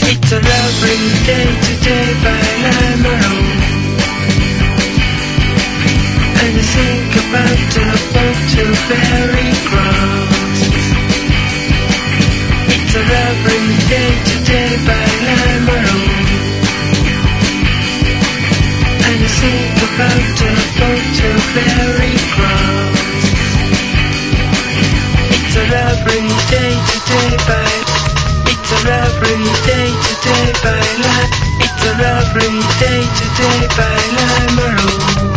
It's a lovely day today, but I'm alone. And I think about a boat to Fairy Cross. It's a lovely day today, but I'm alone. And I think about a boat to Fairy Cross. It's a lovely day today, but it's a lovely day today, but it's a lovely day today, but I'm alone.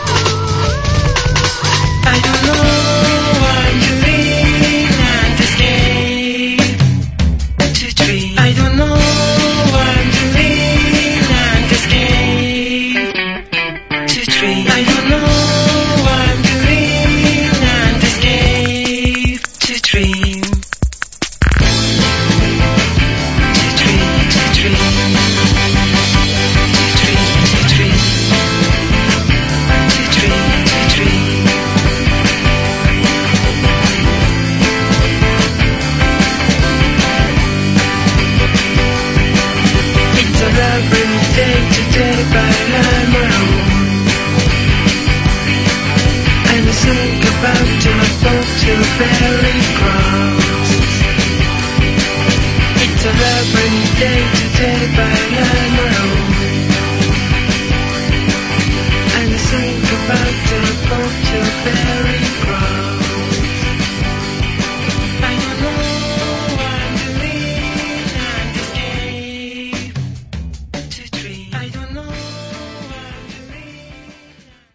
I don't know I'm doing and escape to dream. I don't know I'm doing and escape to dream. I don't know I'm doing and escape to dream. Think about a boat to Fairy